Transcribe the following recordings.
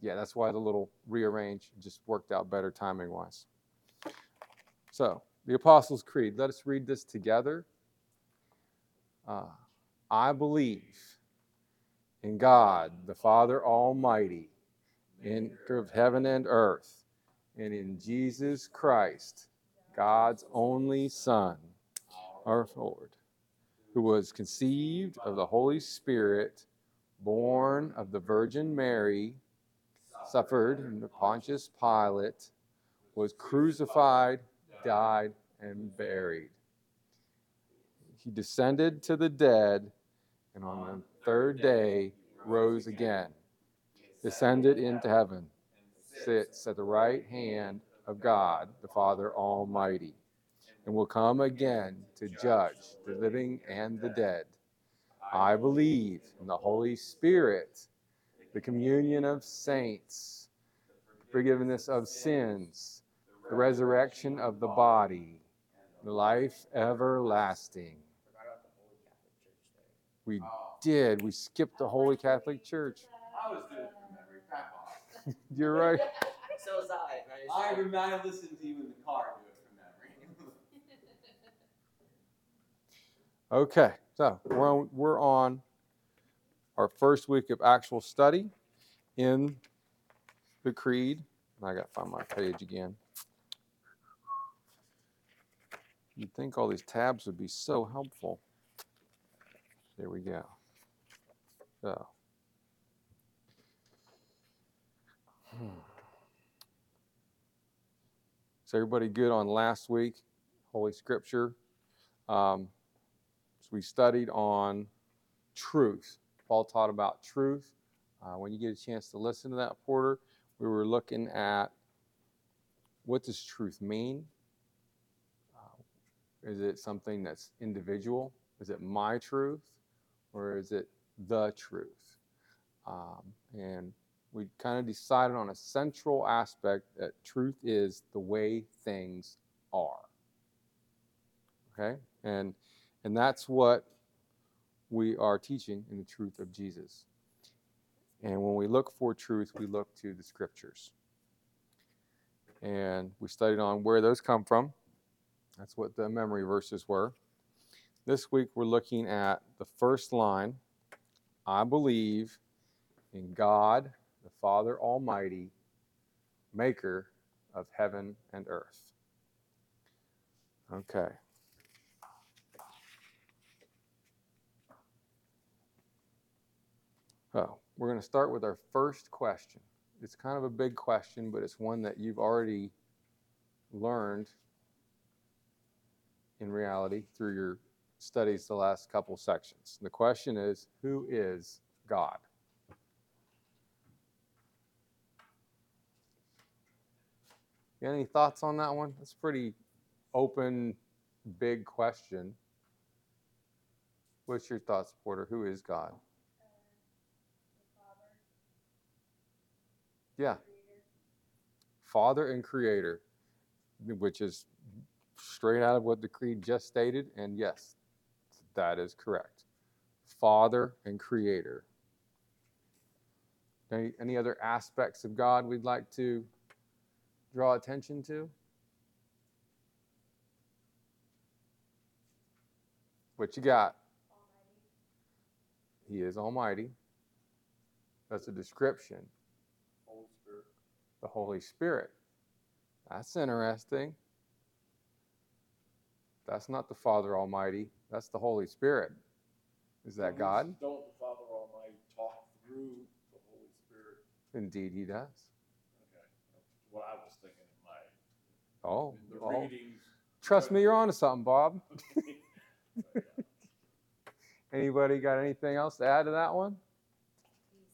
Yeah, that's why the little rearrange just worked out better timing-wise. So, the Apostles' Creed. Let us read this together. I believe in God, the Father Almighty, maker of heaven and earth, and in Jesus Christ, God's only Son, our Lord, who was conceived of the Holy Spirit, born of the Virgin Mary, suffered under Pontius Pilate, was crucified, died, and buried. He descended to the dead, and on the third day rose again, descended into heaven, sits at the right hand of God, the Father Almighty, and will come again to judge the living and the dead. I believe in the Holy Spirit, the communion of saints, the forgiveness of sins, the resurrection of the body, the life everlasting. We did. We skipped the Holy Catholic Church. I was doing it from memory. Crap off. You're right. So was I. I listened to you in the car do it from memory. Okay, so we're on our first week of actual study in the Creed. I got to find my page again. You'd think all these tabs would be so helpful. There we go. So. So everybody good on last week? Holy Scripture. So we studied on truth. Paul taught about truth. When you get a chance to listen to that, Porter, we were looking at what does truth mean? Is it something that's individual? Is it my truth? Or is it the truth? And we kind of decided on a central aspect that truth is the way things are. Okay? And that's what we are teaching in the truth of Jesus. And when we look for truth, we look to the Scriptures. And we studied on where those come from. That's what the memory verses were. This week we're looking at the first line. I believe in God, the Father Almighty, maker of heaven and earth. Okay. So we're going to start with our first question. It's kind of a big question, but it's one that you've already learned in reality through your studies the last couple sections. The question is, who is God? You got any thoughts on that one? That's a pretty open, big question. What's your thoughts, Porter? Who is God? The Father. Yeah. Creator. Father and Creator, which is straight out of what the Creed just stated, and yes, that is correct. Father and Creator. Any other aspects of God we'd like to draw attention to? What you got? Almighty. He is Almighty. That's a description. Holy Spirit. The Holy Spirit. That's interesting. That's not the Father Almighty. That's the Holy Spirit. Is that God? Don't the Father Almighty talk through the Holy Spirit? Indeed, He does. Okay, that's what I was thinking in my The in the readings. Trust me, you're onto something, Bob. Okay. But, yeah. Anybody got anything else to add to that one? He's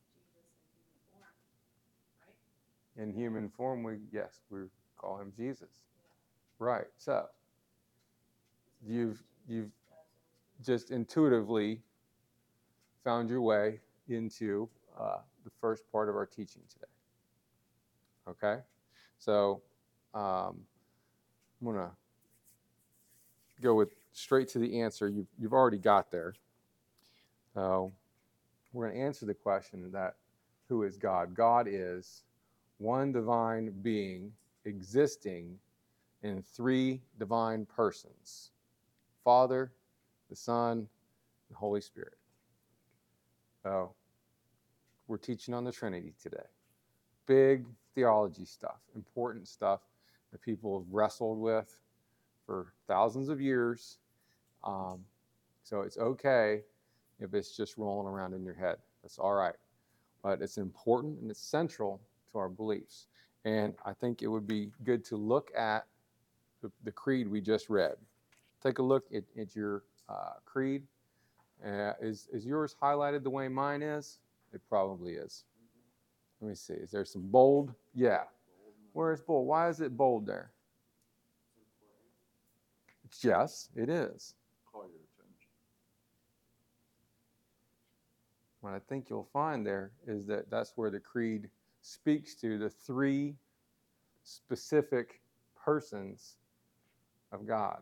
Jesus in human form, right? In human form, we call Him Jesus. Right. So you've just intuitively found your way into the first part of our teaching today. Okay? So I'm going to go straight to the answer you've already got there. So we're going to answer the question that who is God. God is one divine being existing in three divine persons: Father, the Son, and Holy Spirit. So we're teaching on the Trinity today. Big theology stuff, important stuff that people have wrestled with for thousands of years. So it's okay if it's just rolling around in your head. That's all right. But it's important and it's central to our beliefs. And I think it would be good to look at the creed we just read. Take a look at your creed. Is yours highlighted the way mine is? It probably is. Let me see. Is there some bold? Yeah. Where is bold? Why is it bold there? Yes, it is. Call your attention. What I think you'll find there is that that's where the creed speaks to the three specific persons of God.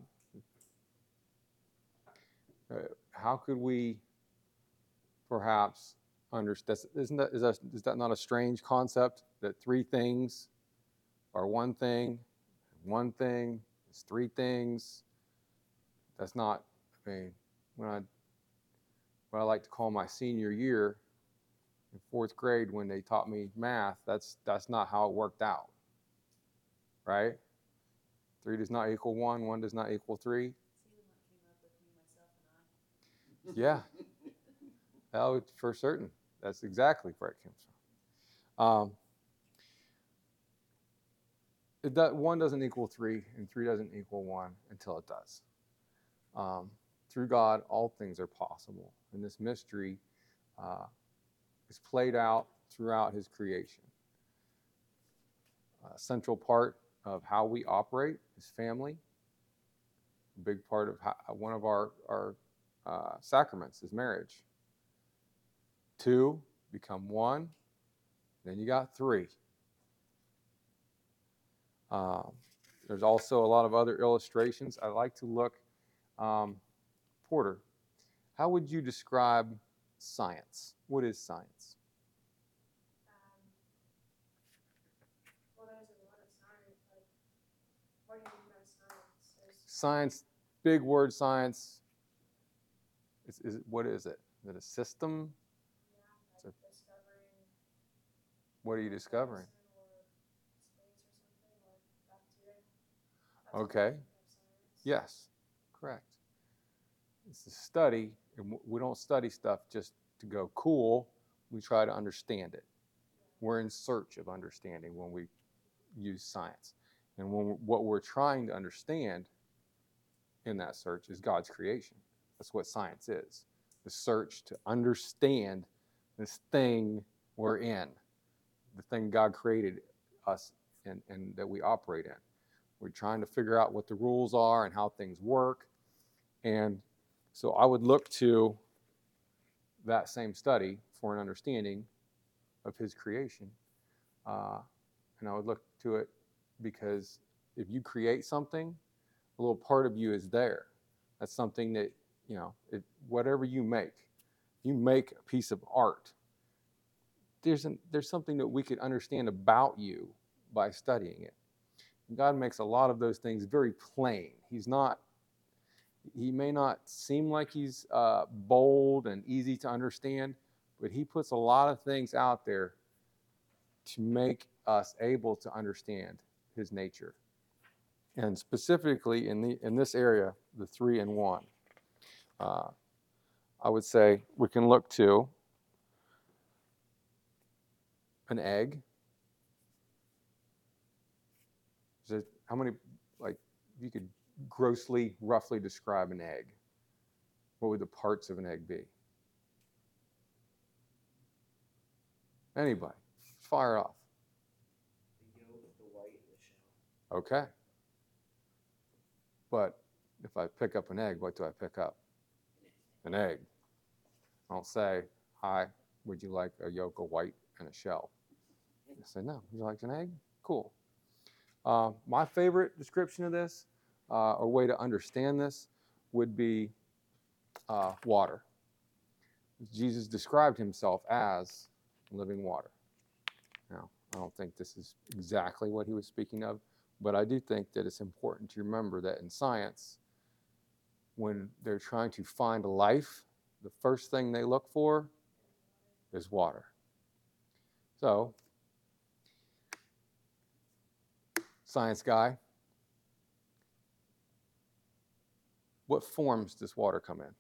How could we perhaps understand? Is that not a strange concept that three things are one thing is three things? That's not, I mean, what I like to call my senior year in fourth grade when they taught me math, that's not how it worked out, right? 3 does not equal 1, 1 does not equal 3. See the one came up with me, myself, and I. Yeah, that would, for certain. That's exactly where it comes from. 1 doesn't equal 3, and 3 doesn't equal 1 until it does. Through God, all things are possible, and this mystery is played out throughout His creation. A central part of how we operate is family. A big part of one of our sacraments is marriage. 2 become 1, then you got 3. There's also a lot of other illustrations. I like to look. Porter, how would you describe science? What is science? Well, there's a lot of science. Like, what do you mean by science? Science, big word, science. What is it? Is it a system? Yeah, like discovering. What are you discovering? Or space or something, or bacteria. Okay. Yes, correct. It's a study, and we don't study stuff just to go cool. We try to understand it. We're in search of understanding when we use science. And what we're trying to understand in that search is God's creation. That's what science is. The search to understand this thing we're in, the thing God created us and that we operate in. We're trying to figure out what the rules are and how things work. And so I would look to that same study for an understanding of His creation. And I would look to it because if you create something, a little part of you is there. That's something that, whatever you make a piece of art. There's something that we could understand about you by studying it. And God makes a lot of those things very plain. He may not seem like He's bold and easy to understand, but He puts a lot of things out there to make us able to understand His nature. And specifically in this area, the 3 and 1, I would say we can look to an egg. How many, like, if you could grossly, roughly describe an egg, what would the parts of an egg be? Anybody? Fire off. The yolk, the white, and the shell. Okay. But if I pick up an egg, what do I pick up? An egg. I don't say, hi, would you like a yolk, a white, and a shell? I say, no. Would you like an egg? Cool. My favorite description of this, or way to understand this, would be water. Jesus described Himself as living water. I don't think this is exactly what he was speaking of, but I do think that it's important to remember that in science, when they're trying to find life, the first thing they look for is water. So, science guy, what forms does water come in?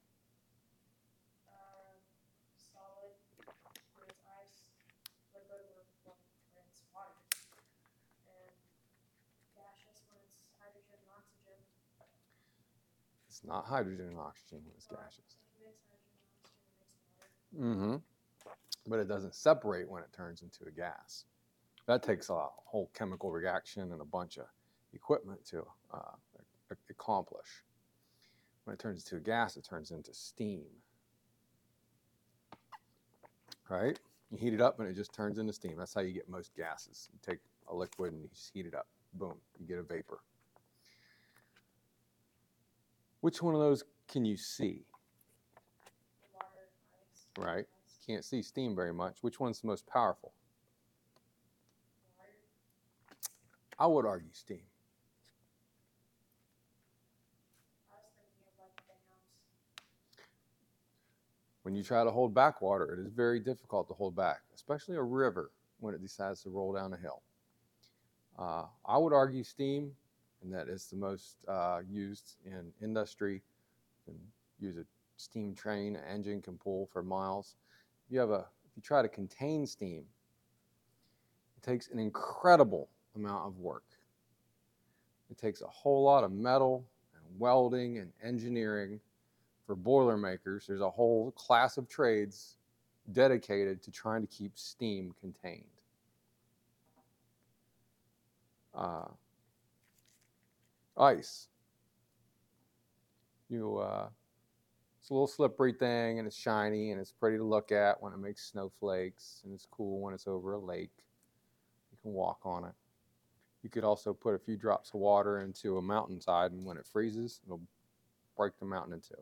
Solid when it's ice, liquid when it's water, and gaseous when it's hydrogen and oxygen. It's not hydrogen and oxygen when it's gaseous. If you mix hydrogen and oxygen, it makes water. But it doesn't separate when it turns into a gas. That takes a whole chemical reaction and a bunch of equipment to accomplish. When it turns into a gas, it turns into steam. Right? You heat it up and it just turns into steam. That's how you get most gases. You take a liquid and you just heat it up. Boom, you get a vapor. Which one of those can you see? Water, ice. Right? You can't see steam very much. Which one's the most powerful? Water. I would argue steam. I was thinking of like dams. When you try to hold back water, it is very difficult to hold back, especially a river when it decides to roll down a hill. I would argue steam, and that is the most used in industry. You can use a steam train, an engine can pull for miles. If you try to contain steam, it takes an incredible amount of work. It takes a whole lot of metal and welding and engineering. For Boilermakers, there's a whole class of trades dedicated to trying to keep steam contained. Ice. It's a little slippery thing, and it's shiny, and it's pretty to look at when it makes snowflakes, and it's cool when it's over a lake. You can walk on it. You could also put a few drops of water into a mountainside, and when it freezes, it'll break the mountain in two.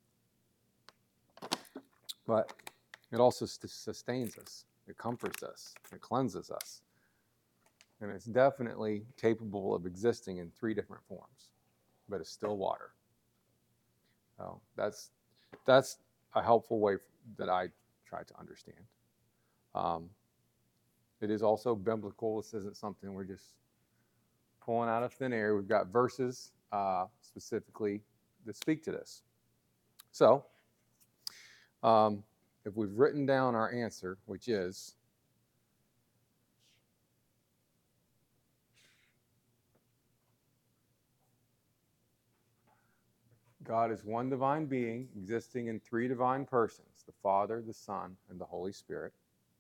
But it also sustains us. It comforts us. It cleanses us. And it's definitely capable of existing in 3 different forms, but it's still water. So that's a helpful way that I try to understand. It is also biblical. This isn't something we're just pulling out of thin air. We've got verses specifically that speak to this. So, if we've written down our answer, which is God is one divine being existing in 3 divine persons, the Father, the Son, and the Holy Spirit.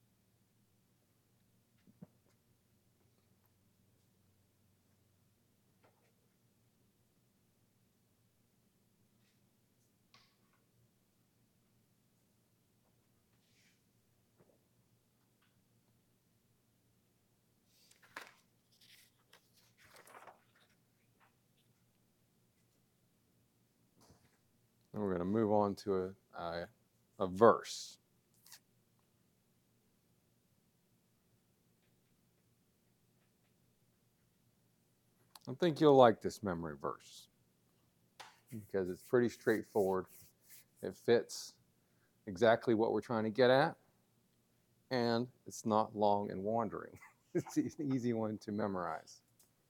And we're going to move on to a verse. I think you'll like this memory verse because it's pretty straightforward. It fits exactly what we're trying to get at, and it's not long and wandering. It's an easy one to memorize.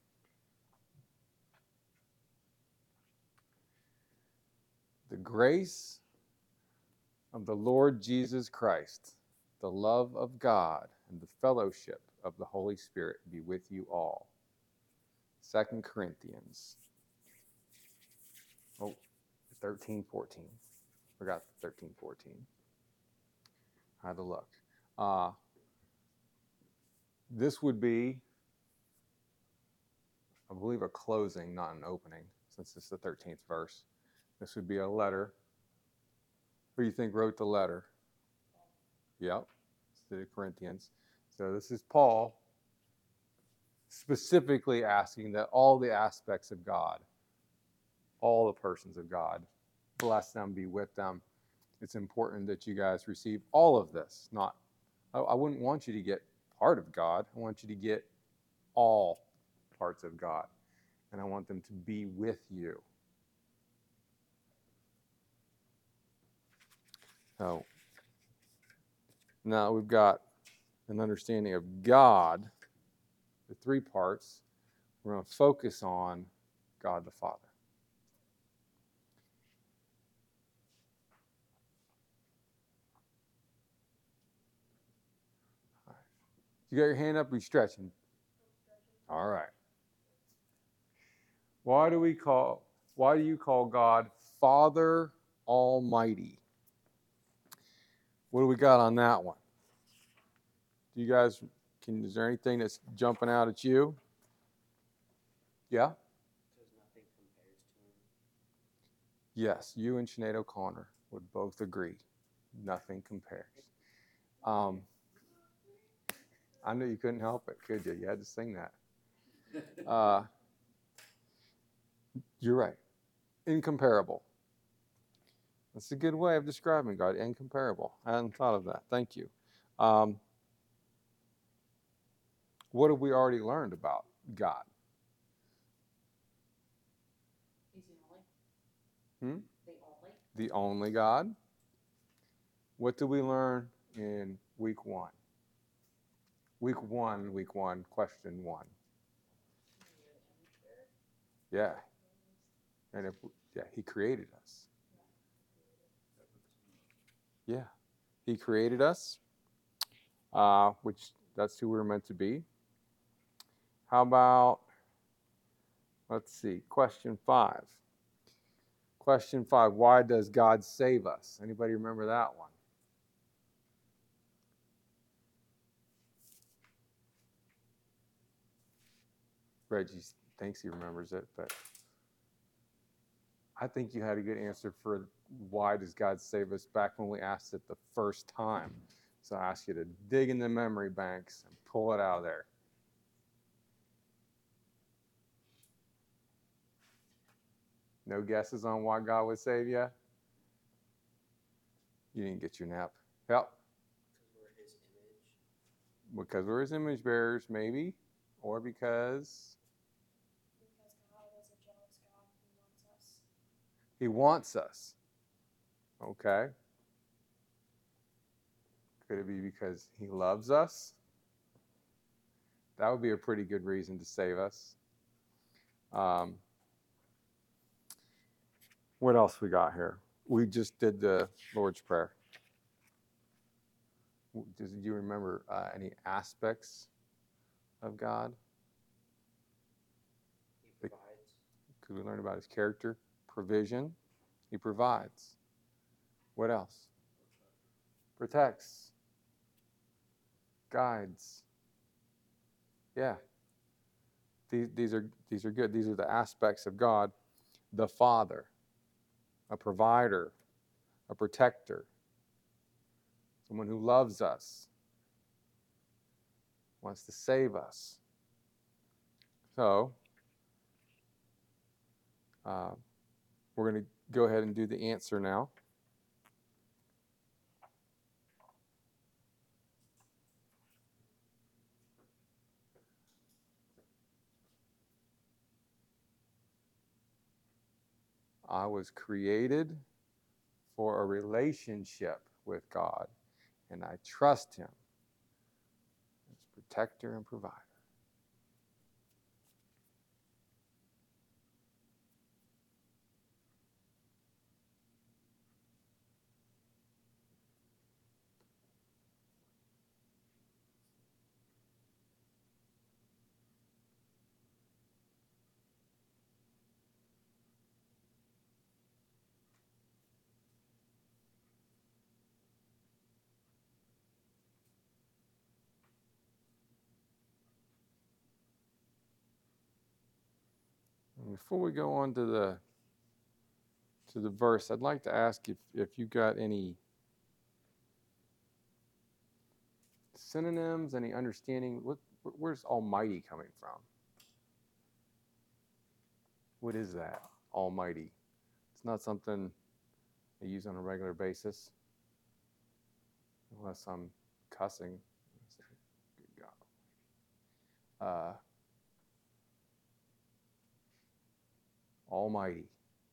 The grace of the Lord Jesus Christ, the love of God, and the fellowship of the Holy Spirit be with you all. 2 Corinthians 13:14. Forgot 13:14. I had to look. This would be, I believe, a closing, not an opening, since it's the 13th verse. This would be a letter. Who do you think wrote the letter? Yep, it's to the Corinthians. So this is Paul specifically asking that all the aspects of God, all the persons of God, bless them, be with them. It's important that you guys receive all of this. I wouldn't want you to get part of God. I want you to get all parts of God. And I want them to be with you. So now we've got an understanding of God, the three parts. We're going to focus on God the Father. All right. You got your hand up? Are you stretching? All right. Why do you call God Father Almighty? What do we got on that one? Do you guys, is there anything that's jumping out at you? Yeah? Because nothing compares to him. Yes, you and Sinead O'Connor would both agree. Nothing compares. I knew you couldn't help it, could you? You had to sing that. You're right. Incomparable. That's a good way of describing God. Incomparable. I hadn't thought of that. Thank you. What have we already learned about God? He's the only. The only God. What did we learn in week one? Week one, question one. Yeah. And he created us. Yeah. He created us, which that's who we're meant to be. How about, let's see, question 5. Question 5, why does God save us? Anybody remember that one? Reggie thinks he remembers it, but I think you had a good answer for why does God save us back when we asked it the first time. So I ask you to dig in the memory banks and pull it out of there. No guesses on why God would save you? You didn't get your nap. Yep. Because we're his image. Because we're his image bearers, maybe. Or because God is a jealous God who wants us. he wants us. Okay. Could it be because he loves us? That would be a pretty good reason to save us. What else we got here? We just did the Lord's Prayer. Do you remember any aspects of God? He provides. Could we learn about his character? Provision. He provides. What else? Protects. Guides. Yeah. These are good. These are the aspects of God. The Father, a provider, a protector, someone who loves us, wants to save us. So, we're going to go ahead and do the answer now. I was created for a relationship with God, and I trust him as protector and provider. And before we go on to the verse, I'd like to ask if you got any synonyms, any understanding. Where's Almighty coming from? What is that, Almighty? It's not something I use on a regular basis, unless I'm cussing. Good God. Almighty,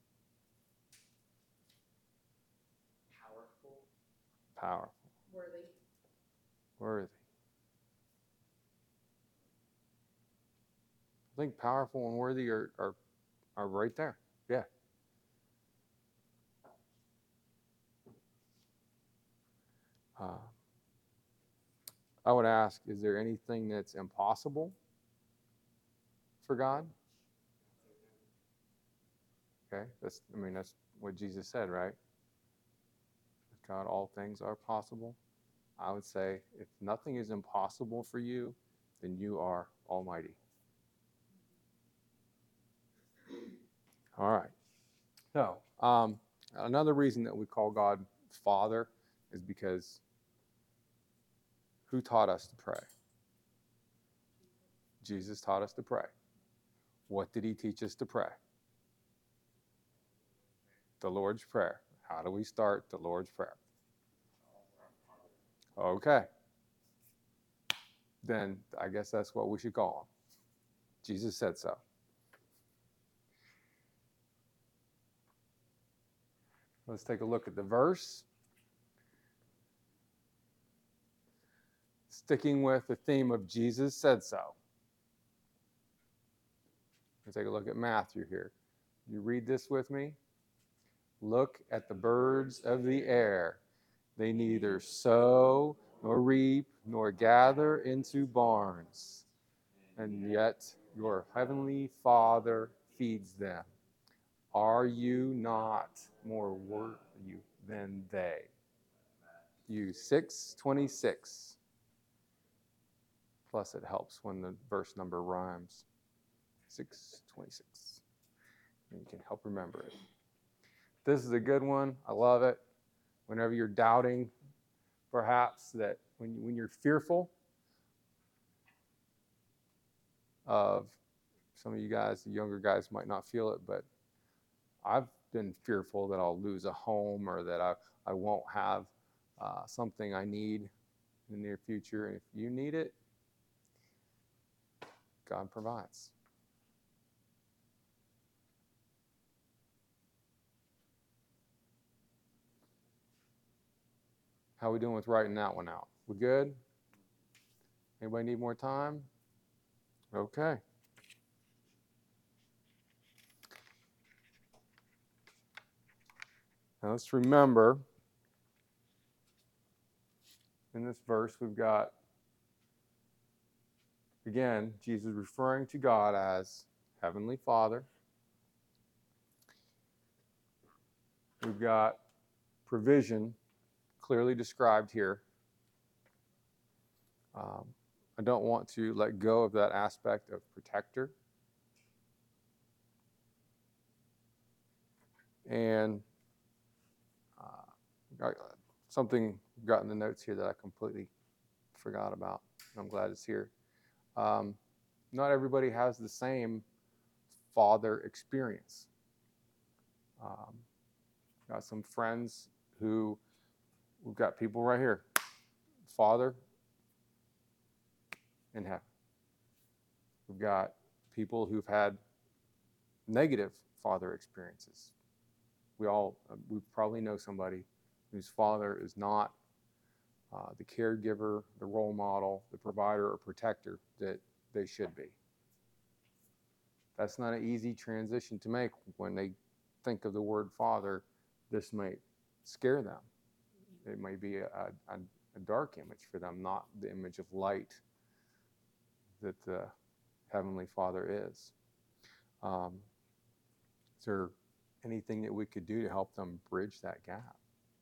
Powerful. powerful, Worthy. worthy. I think powerful and worthy are right there. Yeah. I would ask, is there anything that's impossible for God? Okay, that's what Jesus said, right? With God, all things are possible. I would say, if nothing is impossible for you, then you are almighty. All right. So, another reason that we call God Father is because who taught us to pray? Jesus taught us to pray. What did he teach us to pray? The Lord's Prayer. How do we start the Lord's Prayer? Okay. Then I guess that's what we should call him. Jesus said so. Let's take a look at the verse. Sticking with the theme of Jesus said so. Let's take a look at Matthew here. You read this with me? Look at the birds of the air. They neither sow nor reap nor gather into barns, and yet your heavenly Father feeds them. Are you not more worthy than they? You 6:26. Plus it helps when the verse number rhymes. 6:26. And you can help remember it. This is a good one. I love it. Whenever you're doubting, perhaps that when you're fearful of, some of you guys, the younger guys might not feel it, but I've been fearful that I'll lose a home or that I won't have something I need in the near future. And if you need it, God provides. How are we doing with writing that one out? We good? Anybody need more time? Okay. Now let's remember, in this verse we've got, again, Jesus referring to God as Heavenly Father. We've got provision clearly described here. I don't want to let go of that aspect of protector. And something got in the notes here that I completely forgot about. I'm glad it's here. Not everybody has the same father experience. Got some friends who, we've got people right here, Father in heaven. We've got people who've had negative father experiences. We probably know somebody whose father is not the caregiver, the role model, the provider, or protector that they should be. That's not an easy transition to make. When they think of the word father, this might scare them. It might be a dark image for them, not the image of light that the Heavenly Father is. Is there anything that we could do to help them bridge that gap?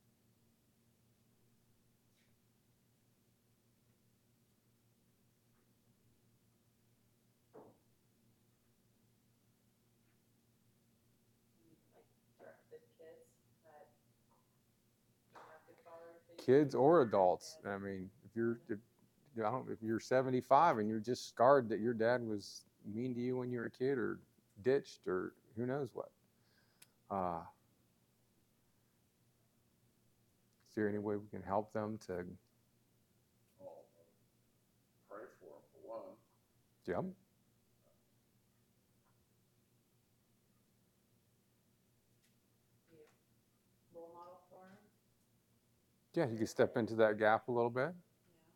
Kids or adults. I mean, if you're 75 and you're just scarred that your dad was mean to you when you were a kid or ditched or who knows what. Is there any way we can help them to Pray for them, for one. Yep. Be a role model for him. Yeah, you can step into that gap a little bit. Yeah.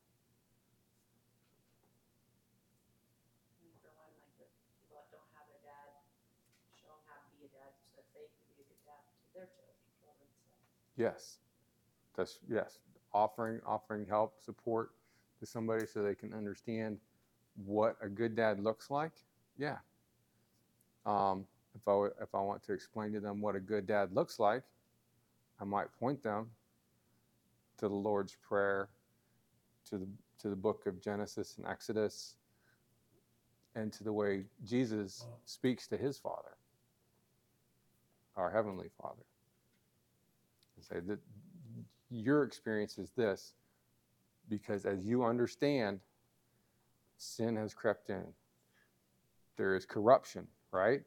And for when like the people that don't have their dad, show them how to be a dad so that they can be a good dad to their children. So Yes. Yes. Offering help, support to somebody so they can understand what a good dad looks like. Yeah. If I want to explain to them what a good dad looks like, I might point them to the Lord's Prayer, to the book of Genesis and Exodus, and to the way Jesus speaks to his Father, our Heavenly Father. And say that your experience is this, because as you understand, sin has crept in. There is corruption, right?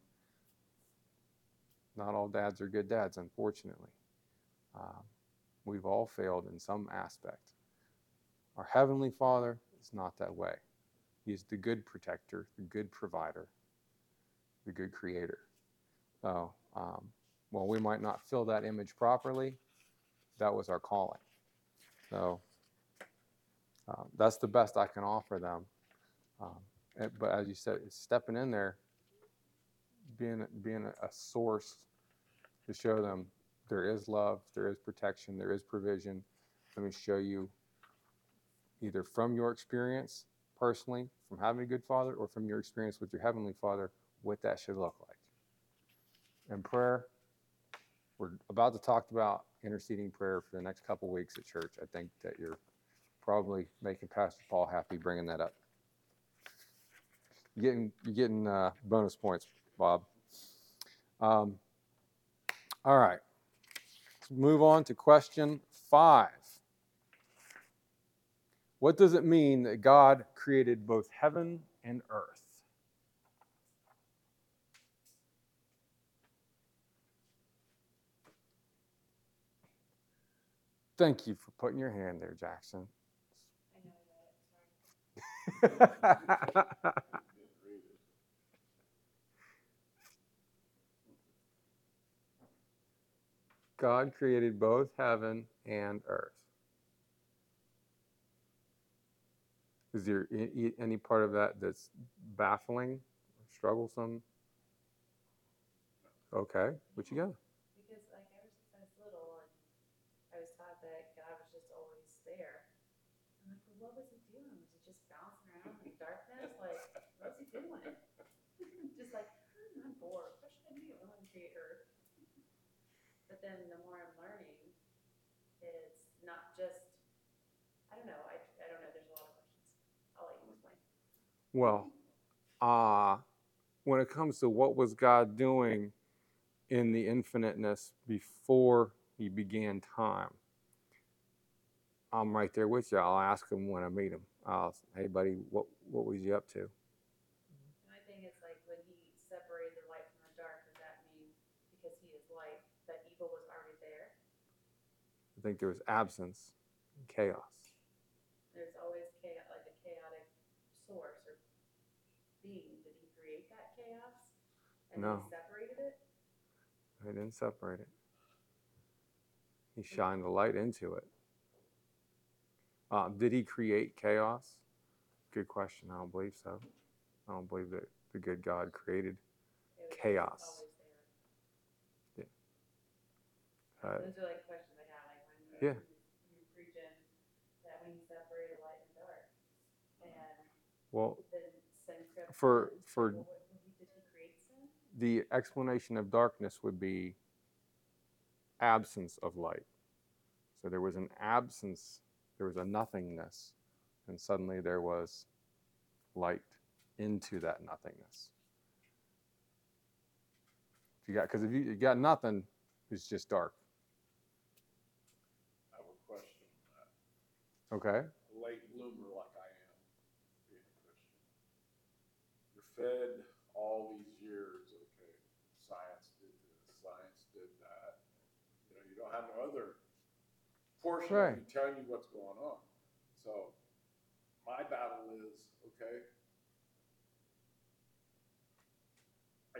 Not all dads are good dads, unfortunately. We've all failed in some aspect. Our Heavenly Father is not that way. He's the good protector, the good provider, the good creator. So, while we might not fill that image properly, that was our calling. So, that's the best I can offer them. But as you said, it's stepping in there, being a source to show them there is love, there is protection, there is provision. Let me show you, either from your experience personally, from having a good father, or from your experience with your Heavenly Father, what that should look like. And prayer, we're about to talk about interceding prayer for the next couple weeks at church. I think that you're probably making Pastor Paul happy bringing that up. You're getting bonus points, Bob. All right. Let's move on to question 5. What does it mean that God created both heaven and earth? Thank you for putting your hand there, Jackson. I know that. Sorry. God created both heaven and earth. Is there any part of that that's baffling, strugglesome? Okay, what you got? Because like ever since I was little, and I was taught that God was just always there. I'm like, well, what was he doing? Was he just bouncing around in darkness? Like, what's he doing? Just like, I'm bored. What should I do? I want to create Earth. But then the more I'm learning, it's not just, I don't know. I don't know. There's a lot of questions. I'll let you explain. Well, when it comes to what was God doing in the infiniteness before he began time, I'm right there with you. I'll ask him when I meet him. Hey, buddy, what was you up to? And I think it's like when he separated the light from the dark, does that mean because he is light that evil was already there? I think there was absence, chaos. There's always chaos, like a chaotic source or being. Did he create that chaos? And No. he separated it? He didn't separate it. He shined the light into it. Did he create chaos? Good question. I don't believe so. I don't believe that the good God created It was chaos. just always there. Yeah. Those are like questions I have, like when Yeah. you're preaching that when he separated light and dark, and Well, then sin crept for in. for Well, did he create sin? the explanation of darkness would be absence of light. So there was an absence, there was a nothingness, and suddenly there was light into that nothingness. Because if you got nothing, it's just dark. I have a question on that. Okay. A late bloomer like I am, being a Christian. You're fed all these years, okay, science did this, science did that. You know, you don't have no other portion Right. of you telling you what's going on. So my battle is, okay,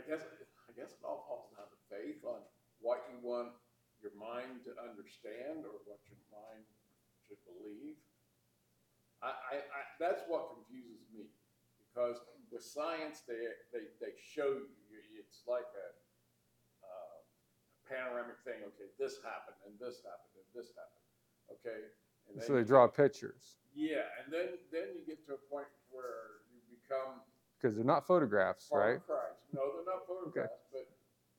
guess it all falls down to faith on what you want your mind to understand or what your mind should believe. That's what confuses me, because with science they show you, it's like a panoramic thing. Okay, this happened and this happened and this happened. Okay, and So they draw pictures yeah, and then you get to a point where you become because they're not photographs, part right? of Christ. No, they're not photographs, but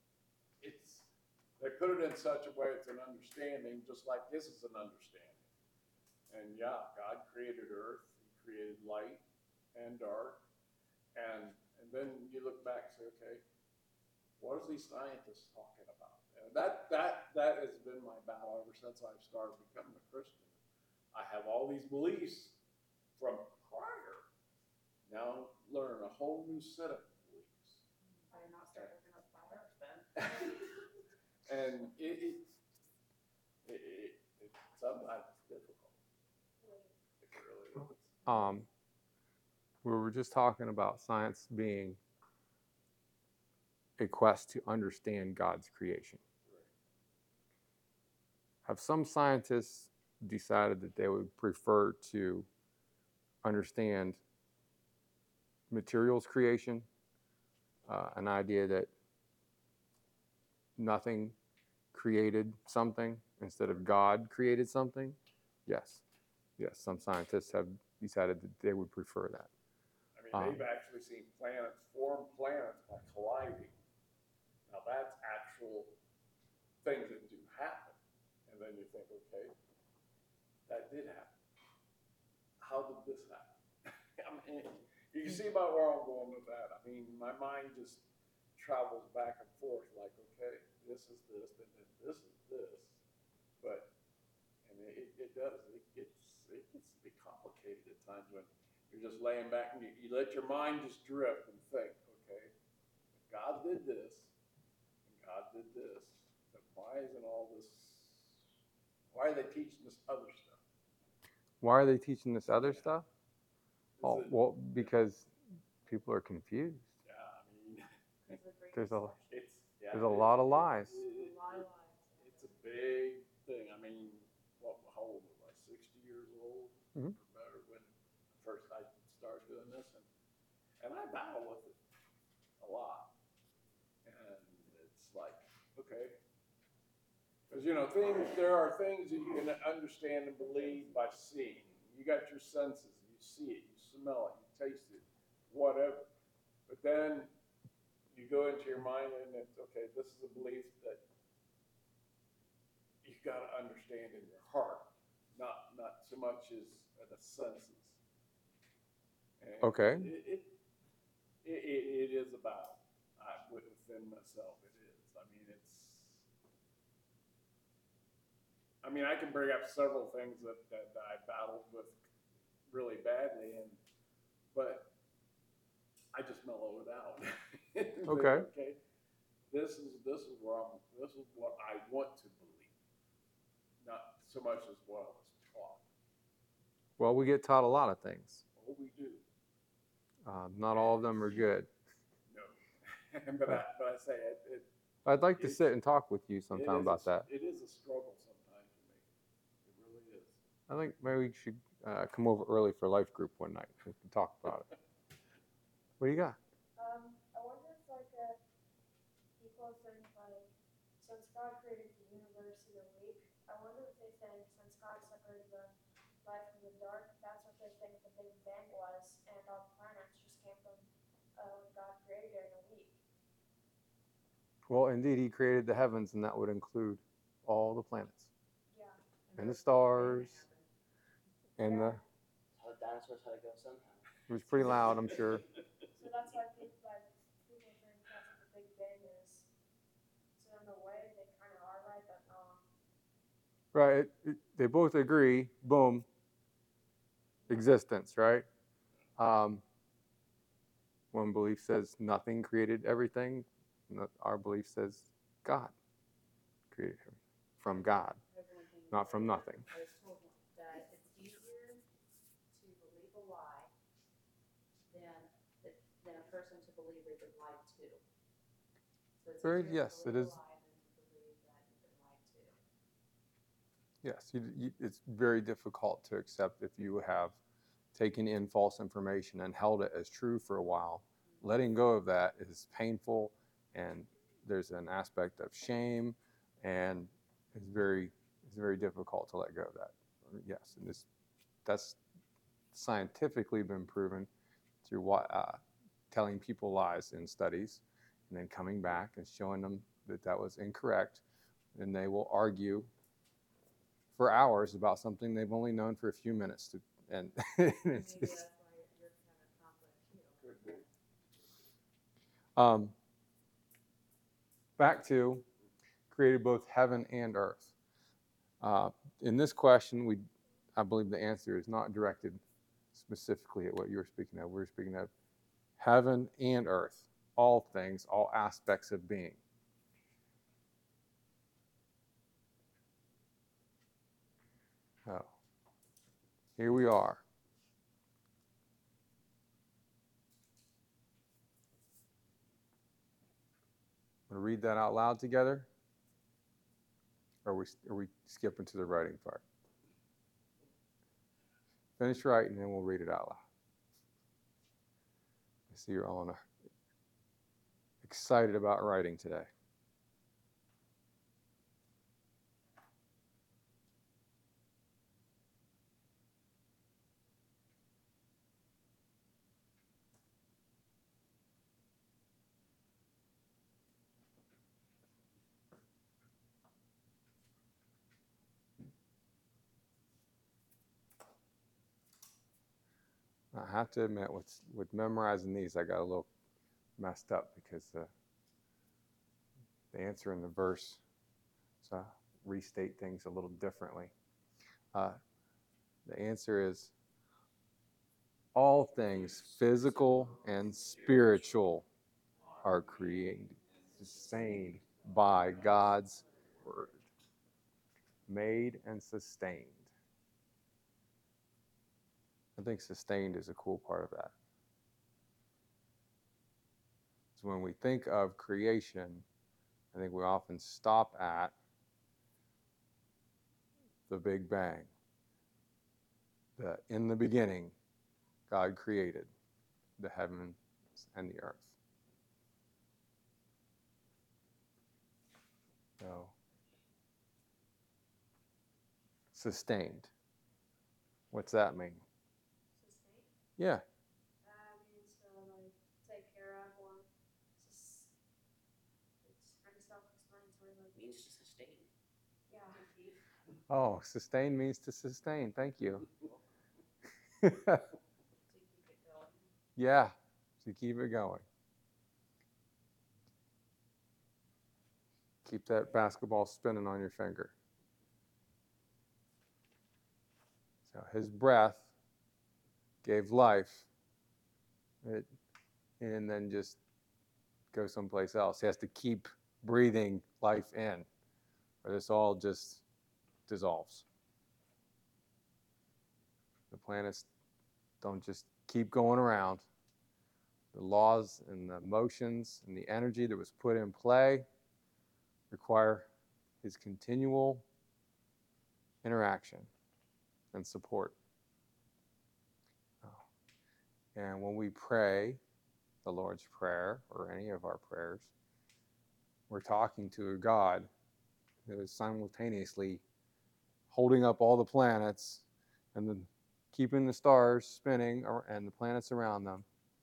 they put it in such a way it's an understanding, just like this is an understanding. And yeah, God created earth, he created light and dark, and then you look back and say, okay, what are these scientists talking about? And that has been my battle ever since I've started becoming a Christian. I have all these beliefs from prior, now learn a whole new set of beliefs. I did not start looking up flat earth then. And it sometimes it's difficult. It really is. We were just talking about science being a quest to understand God's creation. Have some scientists decided that they would prefer to understand materials creation, an idea that nothing created something instead of God created something? Yes. Yes, some scientists have decided that they would prefer that. I mean, they've actually seen planets form planets by colliding. Now that's actual things that do happen. And then you think, okay, that did happen. How did this happen? I mean, you can see about where I'm going with that. I mean, my mind just travels back and forth like, okay, this is this, and then this is this. But, and it does, it gets to be complicated at times when you're just laying back and you let your mind just drift and think, okay, if God did this, and God did this, then why isn't all this, why are they teaching this other stuff? Why are they teaching this other stuff? Oh, Is it- well, because people are confused. Yeah, I mean, There's a yeah, there's a lot of lies. A lot of lies. It's a big thing. I mean, how old was I? 60 years old Mhm. or better when first I started doing this, and I battle with it a lot. And it's like, okay, because there are things that you can understand and believe by seeing. You got your senses, you see it, you smell it, you taste it, whatever. But then you go into your mind and it's, okay, this is a belief that you've got to understand in your heart, not so much as the senses. And Okay. it is a battle within myself. It is. I mean, I can bring up several things that I battled with really badly, but I just mellow it out. Okay. Okay. This is what I want to believe, not so much as what I was taught. Well, we get taught a lot of things. Oh, we do. Not all of them are good. No, but I say it. I'd like to sit and talk with you sometime about that. It is a struggle sometimes for me. It really is. I think maybe we should come over early for life group one night. We can talk about it. What do you got? I wonder if people think since God created the universe in a week, I wonder if they think since God separated the light from the dark, that's what they think the Big Bang was, and all planets just came from God created it in a week. Well, indeed, he created the heavens, and that would include all the planets Yeah. and the stars and the. How the dinosaurs had to go somehow. It was pretty loud, I'm sure. So that's why people think that's what the Big Bang is. So in a way, they kind of are right, but wrong. Right. They both agree. Boom. Existence, right? One belief says nothing created everything. Our belief says God created everything from God, not from nothing. I was told that it's easier to believe a lie than a person to believe they would lie to. So it's Very, easier yes, to it believe is. a lie than to believe that you've been lied to. Yes, it's very difficult to accept if you have taken in false information and held it as true for a while. Letting go of that is painful, and there's an aspect of shame, and it's very difficult to let go of that. Yes, and that's scientifically been proven through telling people lies in studies, and then coming back and showing them that that was incorrect, and they will argue for hours about something they've only known for a few minutes to, and Maybe it's, that's why you're kind of conflict too. Could be. back to created both heaven and earth. In this question, I believe the answer is not directed specifically at what you're speaking of. We're speaking of heaven and earth, all things, all aspects of being. Oh, here we are. Want to read that out loud together? Or are we skipping to the writing part? Finish writing, and then we'll read it out loud. I see you're all excited about writing today. I have to admit, with memorizing these, I got a little messed up because the answer in the verse, so I restate things a little differently. The answer is all things physical and spiritual are created, sustained by God's word, made and sustained. I think sustained is a cool part of that. So when we think of creation, I think we often stop at the Big Bang. In the beginning, God created the heavens and the earth. So, sustained. What's that mean? Sustain? Yeah. Means to like take care of or it's pretty self-explanatory. Like, Means to sustain. yeah. Oh, sustain means to sustain. Thank you. To keep it going. Yeah, to keep it going. Keep that basketball spinning on your finger. So his breath gave life, and then just go someplace else. He has to keep breathing life in, or this all just dissolves. The planets don't just keep going around. The laws and the motions and the energy that was put in play require his continual interaction and support. And when we pray the Lord's Prayer or any of our prayers, we're talking to a God that is simultaneously holding up all the planets and then keeping the stars spinning and the planets around them,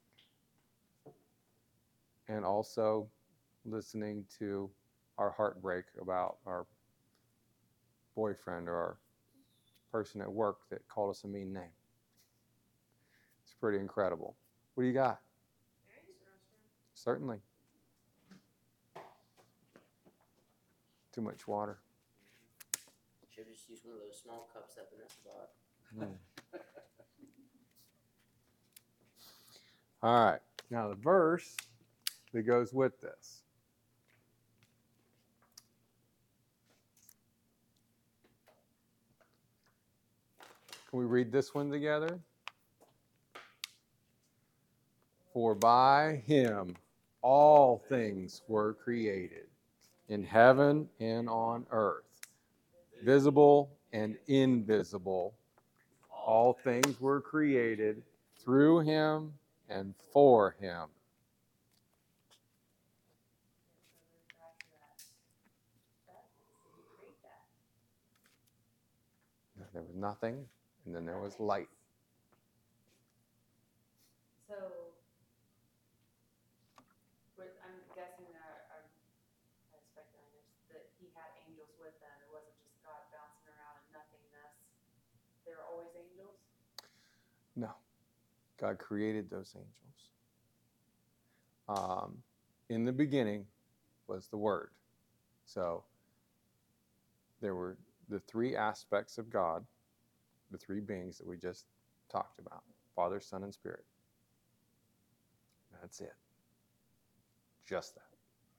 and also listening to our heartbreak about our boyfriend or our person at work that called us a mean name. It's pretty incredible. What do you got? Very interesting. Certainly. Too much water. Should have just used one of those small cups that Vanessa bought. All right. Now the verse that goes with this. Can we read this one together? For by him all things were created, in heaven and on earth, visible and invisible. All things were created through him and for him. There was nothing, and then there was light. So, I'm guessing I expect that he had angels with them. It wasn't just God bouncing around in nothingness. There were always angels? No, God created those angels. In the beginning was the Word. So there were the three aspects of God, the three beings that we just talked about: Father, Son, and Spirit. That's it. Just that.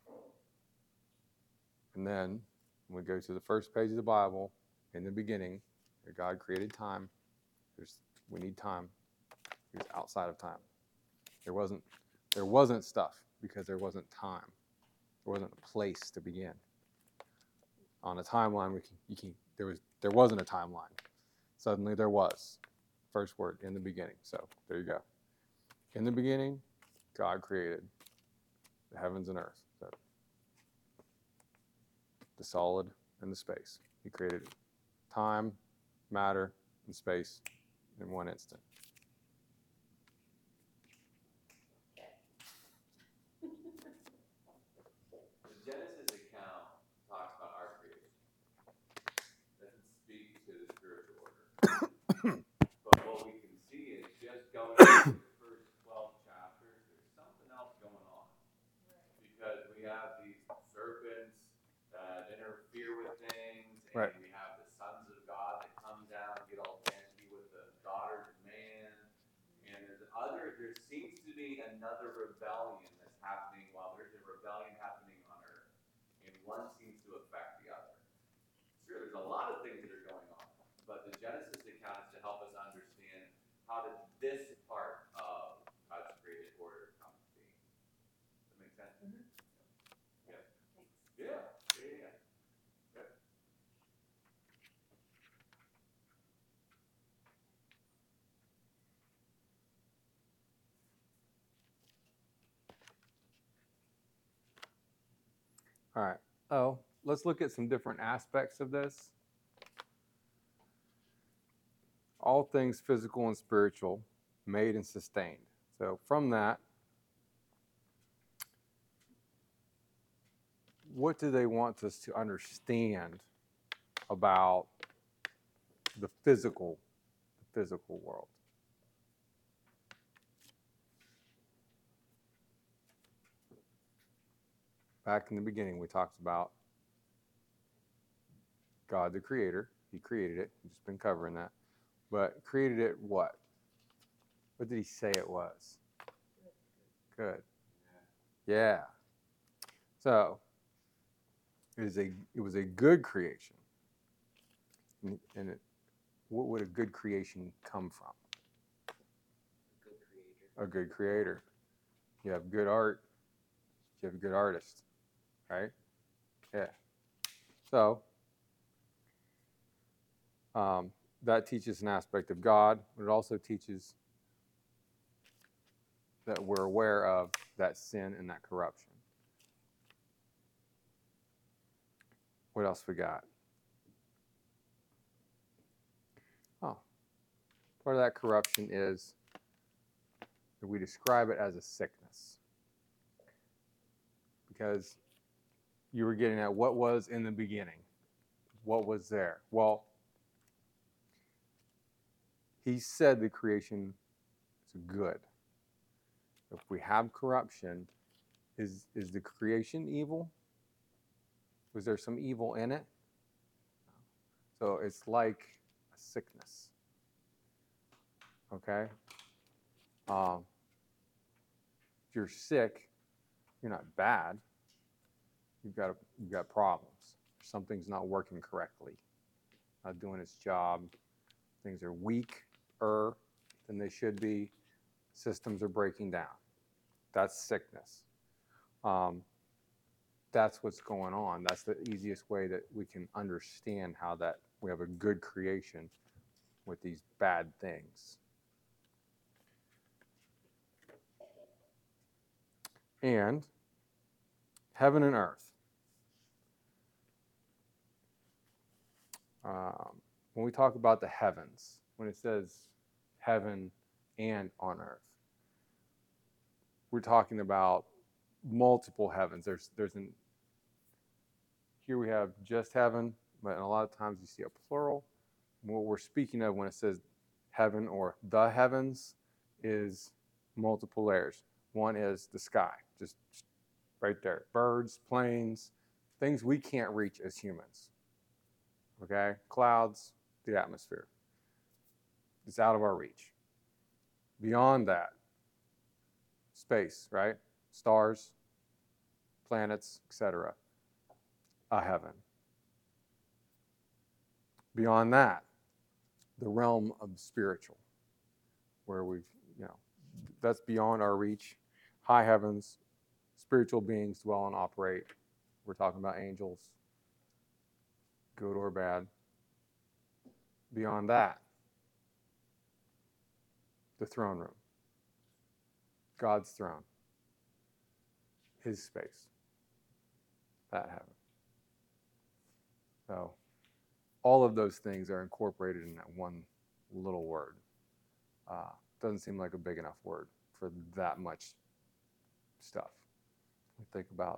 And then when we go to the first page of the Bible, in the beginning, God created time. We need time. He was outside of time. There wasn't stuff because there wasn't time. There wasn't a place to begin. On a timeline, there wasn't a timeline. Suddenly there was. First word, in the beginning. So there you go. In the beginning, God created the heavens and earth. So the solid and the space. He created time, matter, and space in one instant. The Genesis account talks about our creation. It doesn't speak to the spiritual order. But what we can see is just going through the first 12 chapters, there's something else going on. Because we have these serpents that interfere with things, and Right. we have the sons of God that come down and get all fancy with the daughters of man. And there seems to be another rebellion that's happening while there's a rebellion happening on earth. And one seems to affect the other. Sure, there's a lot of things that are going on, but the Genesis account is to help us understand how did this part of God's created order come to be. Does that make sense? Mm-hmm. Yeah. Thanks. Yeah. Good. All right. Oh, let's look at some different aspects of this. All things physical and spiritual, made and sustained. So from that, what do they want us to understand about the physical world? Back in the beginning, we talked about God the Creator. He created it. We've just been covering that. But created it what? What did he say it was? Good. Yeah. So it was a good creation. And what would a good creation come from? Good creator. A good creator. You have good art. You have a good artist, right? Yeah. So that teaches an aspect of God, but it also teaches that we're aware of that sin and that corruption. What else we got? Oh, part of that corruption is that we describe it as a sickness. Because you were getting at what was in the beginning. What was there? Well, he said the creation is good. If we have corruption, is the creation evil? Was there some evil in it? So it's like a sickness. Okay? If you're sick, you're not bad. You've got problems. Something's not working correctly. Not doing its job. Things are weaker than they should be. Systems are breaking down. That's sickness. That's what's going on. That's the easiest way that we can understand how that we have a good creation with these bad things. And heaven and earth. When we talk about the heavens, when it says heaven and on earth, we're talking about multiple heavens. Here we have just heaven, but a lot of times you see a plural. What we're speaking of when it says heaven or the heavens is multiple layers. One is the sky, just right there. Birds, planes, things we can't reach as humans. Okay? Clouds, the atmosphere. It's out of our reach. Beyond that, space, right? Stars, planets, etc. A heaven. Beyond that, the realm of the spiritual, where that's beyond our reach. High heavens, spiritual beings dwell and operate. We're talking about angels, good or bad. Beyond that, the throne room, God's throne, his space, that heaven. So all of those things are incorporated in that one little word. Doesn't seem like a big enough word for that much stuff. We think about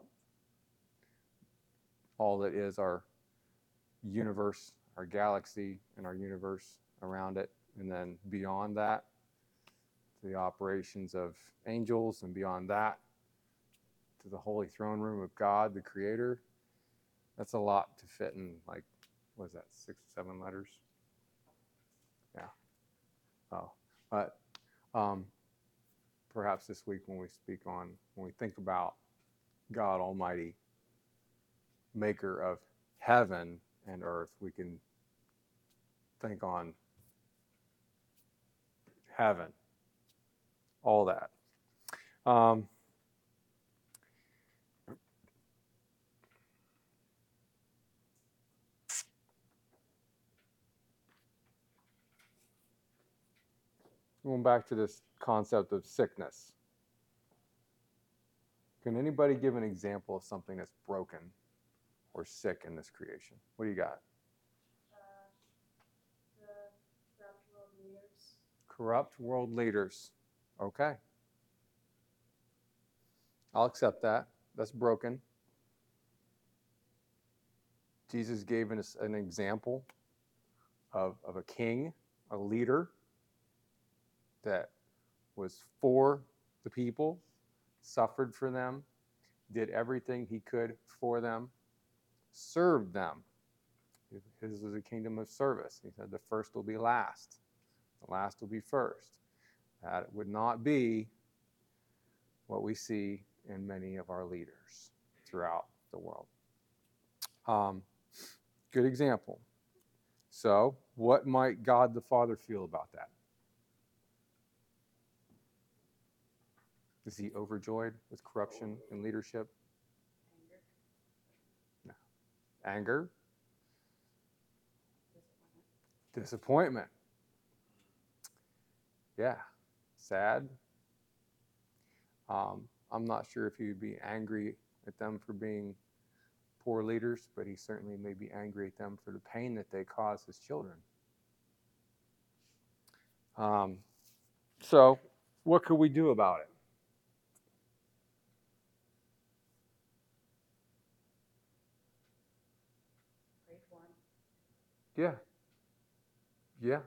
all that is our universe, our galaxy, and our universe around it, and then beyond that, to the operations of angels, and beyond that, to the holy throne room of God, the Creator. That's a lot to fit in, like, what is that, 6, 7 letters? Yeah. Oh, but perhaps this week when we think about God Almighty, maker of heaven and earth, we can think on heaven, all that. Going back to this concept of sickness. Can anybody give an example of something that's broken or sick in this creation? What do you got? The corrupt world leaders. Corrupt world leaders. Okay. I'll accept that. That's broken. Jesus gave us an example of a king, a leader that was for the people, suffered for them, did everything he could for them, served them. His was a kingdom of service. He said the first will be last, the last will be first. That would not be what we see in many of our leaders throughout the world. Good example. So, what might God the Father feel about that? Is he overjoyed with corruption in leadership? No. Anger? Disappointment. Yeah. Sad. I'm not sure if he would be angry at them for being poor leaders, but he certainly may be angry at them for the pain that they cause his children. So, what could we do about it? Pray for him. Yeah. Yeah.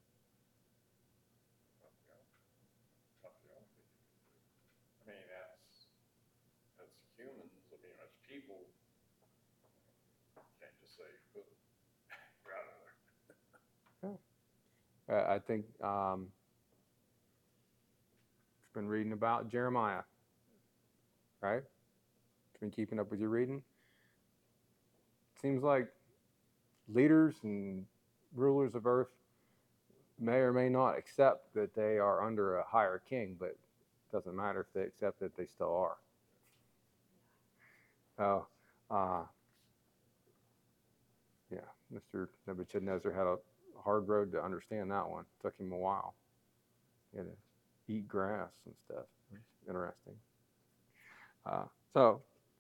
That's the only thing you can do. I mean, as humans, I mean, as people, can't just say, "Ugh, we're out of there." I think been reading about Jeremiah, right? Been keeping up with your reading. Seems like leaders and rulers of earth may or may not accept that they are under a higher king, but it doesn't matter if they accept it, they still are. Oh, yeah. Mr. Nebuchadnezzar had a hard road to understand that one. Took him a while. He had to eat grass and stuff. Interesting. So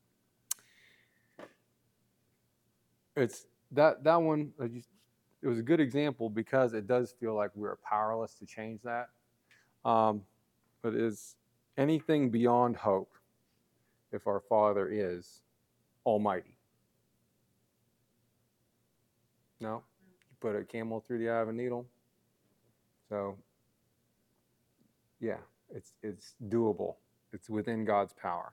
it's that one. It was a good example because it does feel like we're powerless to change that. But is anything beyond hope if our Father is almighty? No? You put a camel through the eye of a needle? So, yeah, it's doable. It's within God's power.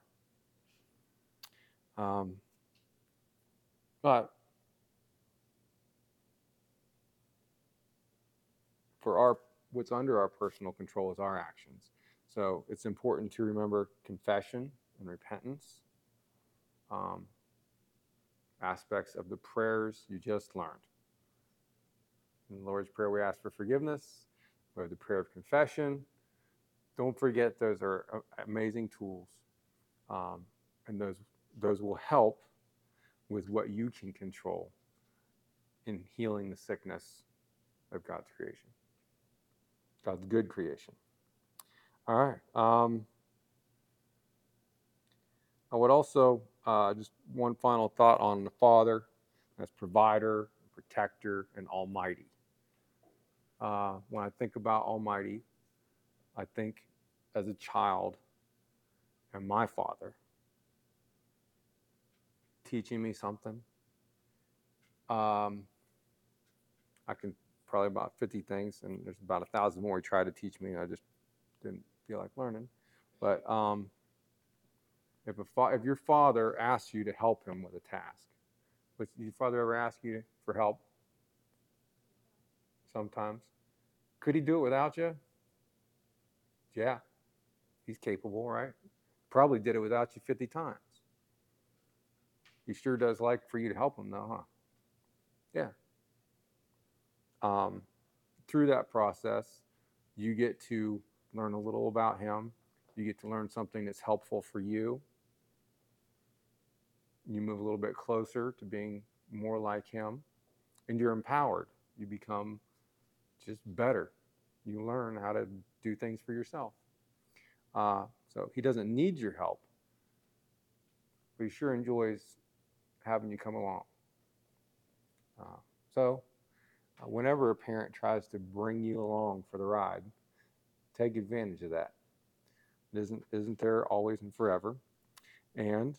But for what's under our personal control is our actions. So it's important to remember confession and repentance, aspects of the prayers you just learned. In the Lord's Prayer, we ask for forgiveness. We have the prayer of confession. Don't forget those are amazing tools, and those will help with what you can control in healing the sickness of God's creation, God's good creation. All right. I would also, just one final thought on the Father as provider, protector, and almighty. When I think about almighty, I think as a child and my father teaching me something. I can probably about 50 things, and there's about 1,000 more he tried to teach me, and I just didn't feel like learning. But if your father asks you to help him with a task, did your father ever ask you for help? Sometimes. Could he do it without you? Yeah, he's capable, right? Probably did it without you 50 times. He sure does like for you to help him, though, huh? Yeah. Through that process, you get to learn a little about him. You get to learn something that's helpful for you. You move a little bit closer to being more like him, and you're empowered. You become just better. You learn how to do things for yourself. So he doesn't need your help, but he sure enjoys having you come along. So whenever a parent tries to bring you along for the ride, take advantage of that. It isn't there always and forever. And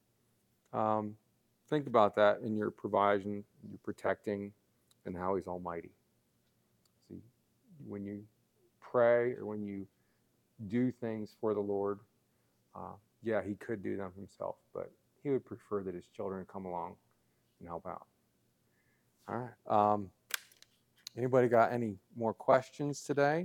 think about that in your provision, your protecting, and how he's almighty. See, when you pray or when you do things for the Lord, yeah, he could do them himself, but he would prefer that his children come along and help out. All right. Anybody got any more questions today?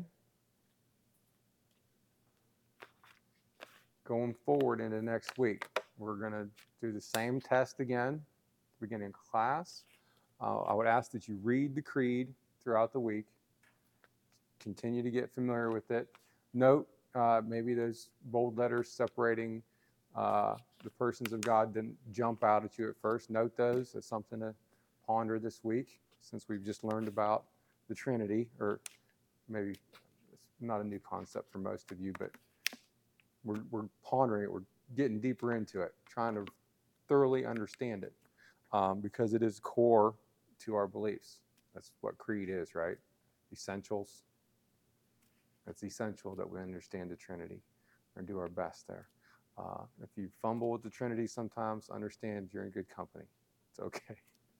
Going forward into next week, we're going to do the same test again, beginning of class. I would ask that you read the creed throughout the week. Continue to get familiar with it. Note maybe those bold letters separating the persons of God didn't jump out at you at first. Note those as something to ponder this week, since we've just learned about the Trinity, or maybe it's not a new concept for most of you, but we're pondering it. We're getting deeper into it, trying to thoroughly understand it, because it is core to our beliefs. That's what creed is, right? Essentials. It's essential that we understand the Trinity and do our best there. If you fumble with the Trinity sometimes, understand you're in good company. It's okay.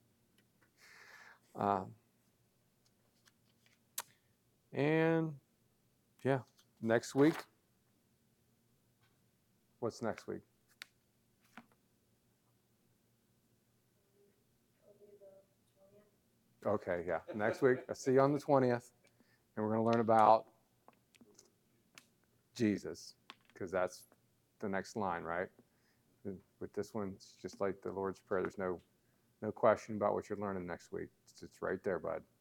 And yeah, next week. What's next week? Okay, yeah. Next week, I'll see you on the 20th, and we're going to learn about Jesus, because that's the next line, right? With this one, it's just like the Lord's Prayer. There's no question about what you're learning next week. It's right there, bud.